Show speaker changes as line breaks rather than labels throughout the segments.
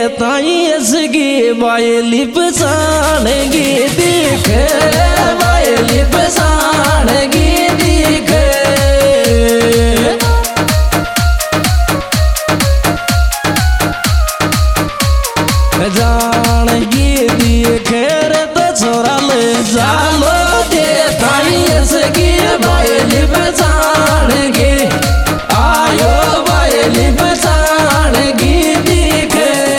ताई असगी बायली पसाणगी दिख बायली पसाणगी दिख जानगी दिख रे तो छोरा ले जालो दे ताई असगी बायली पसाणगी आयो बायली पसाणगी दिख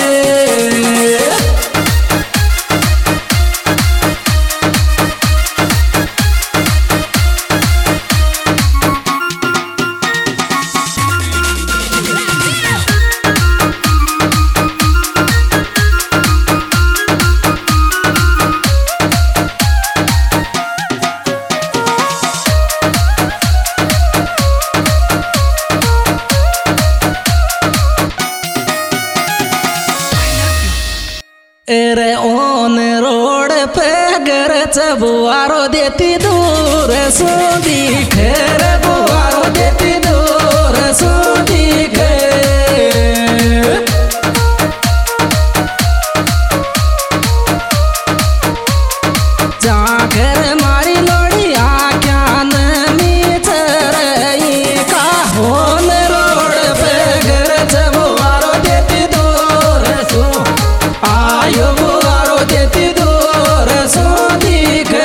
एरे ओन रोड पे घर बुआरो देती दूर सो दिखे रे बुआरो देती दूर सो दिखे जाकर मारी लोड़िया क्या नीच रही का ओन रोड पे घर बुआरो देती दूर सो आयो बुआरो देती दूर सो दिखे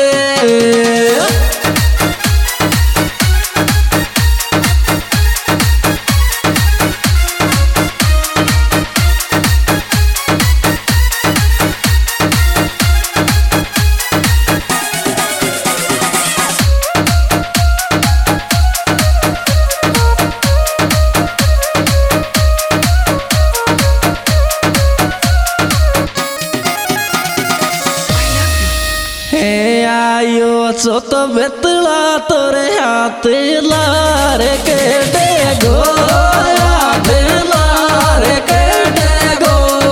आयो सो तो बेतला तोरे हाथ लार के डेगो हाथ लार के डेगो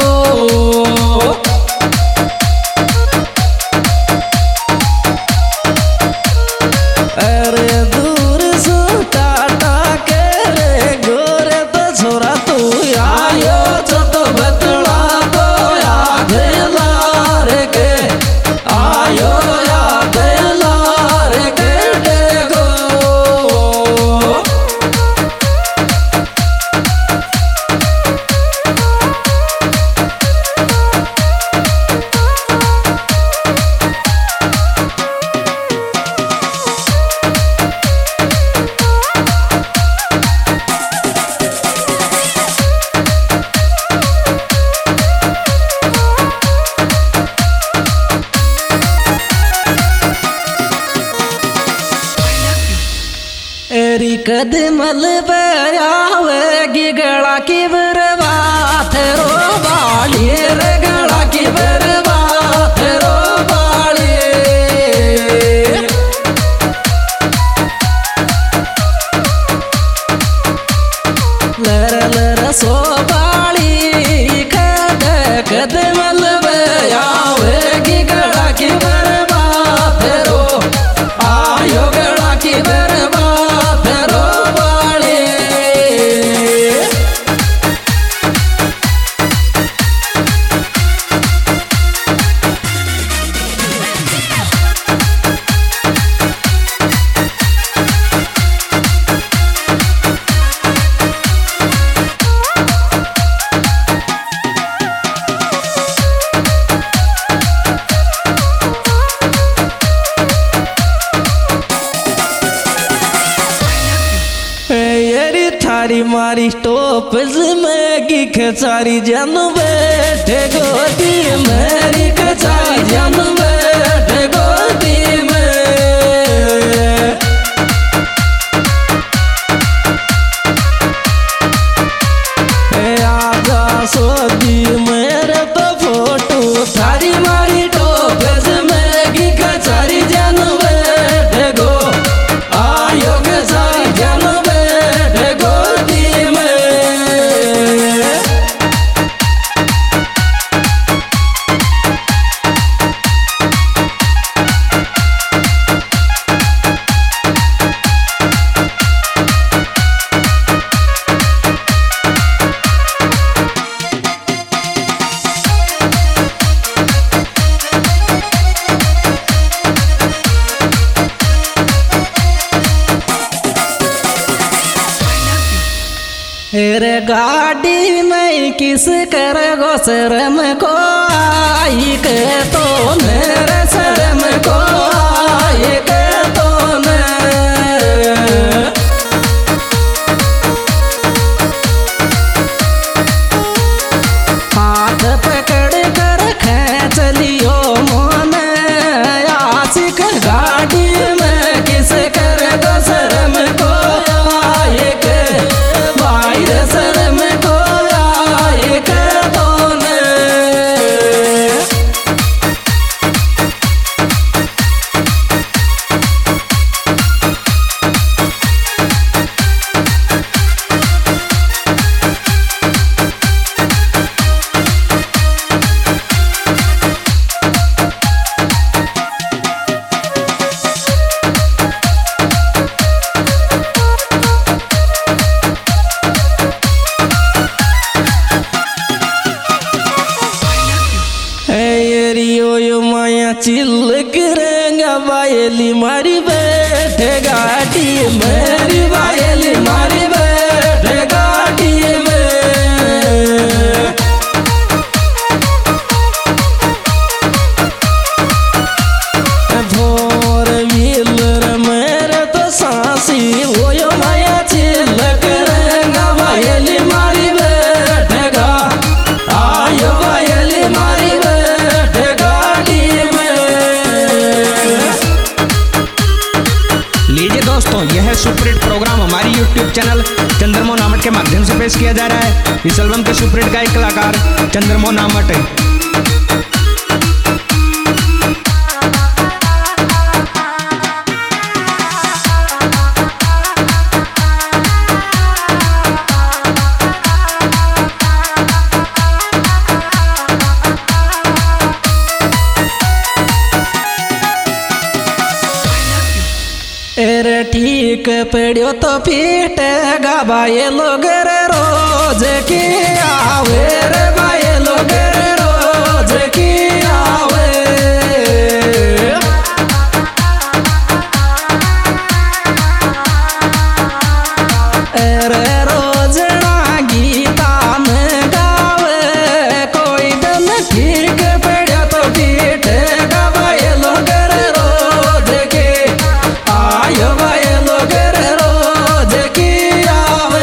अरे दूर सो टाटा के रे गोरे तो छोरा तू आयो सो तो बेतला तो हाथ लार के आयो एरी कदमल बयावेगी गड़ा की बरबात रो बाली रे गड़ा की बरबात रो बाली लर लर सो बाली कदमल बयावेगी गड़ा की बरबात रो आयो गड़ा की बरबात थारी मारी टोप में की खचारी जन बैठे गोदी मेरी खचारी जन बैठे गोदी में आजा सोदी मेरे तो फोटो थारी मारी टोप में की खचारी जन बैठे गो आयो खचारी जन किस कर गो शर्म को आई के तो मेरे शर्म को आई के तो ने हाथ पकड़ कर खेच लियो मोने आशिक गाड़ी में किस कर गो शर्म को आई के भाई शर्म को आई के तो ने चिल्ल करेंगा बायली मारी बैठे गाड़ी मेरी बायली मारी बैठे गाड़ी में फोर व्हीलर मेरे तो सांसी वो यो माया चिल्ल करेंगा बायली मारी बैठेगा आयो बायली मारी बैठे गाड़ी में।
लीजिए दोस्तों, यह है सुपरहिट प्रोग्राम हमारी YouTube चैनल चंद्रमोहन आमट के माध्यम से पेश किया जा रहा है। इस एल्बम के सुपरहिट गायक कलाकार चंद्रमोहन आमट है।
एरे ठीक पड़ियो तो पीटेगा भाई लोग रे रोज की आवे रे भाई लोग रे रोज की आवे एरे रोज ना गीता में गावे कोई दिन ठीक पड़ियो तो पीटेगा भाई लोग रे रोज की आयो भाई लोग रे रोज की आवे।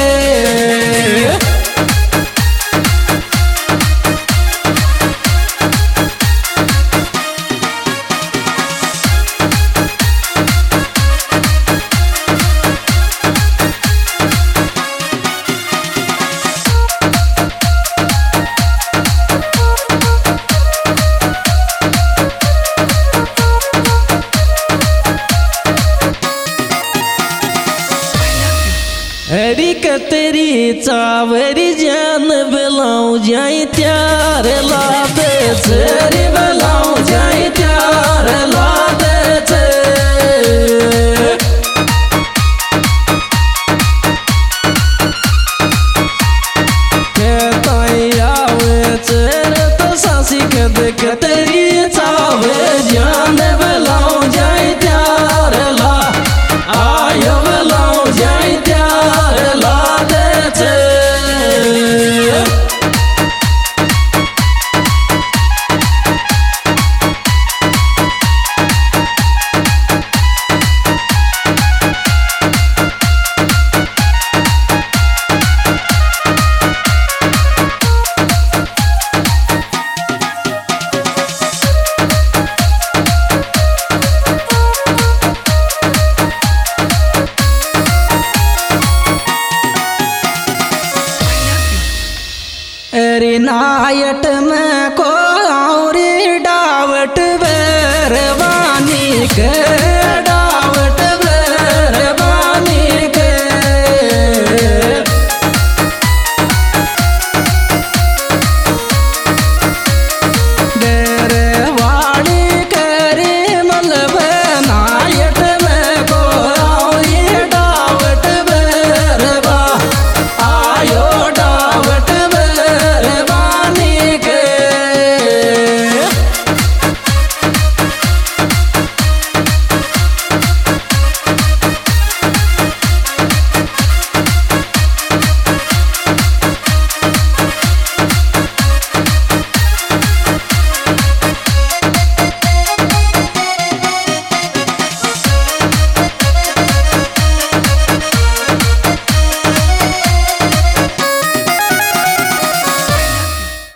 हरी के तेरी चावरी जान बेलाऊ जाई त्यार ला दे तेरी बेलाऊ जाई त्यार ला दे ते कहता आवे तेरे तो सासी के देख तेरी चावे जान बेलाऊ जाई त्यार ला आयो बेलाऊ जाई त्यार ला दे ते अरे नायट में को और डावट बेरवानी के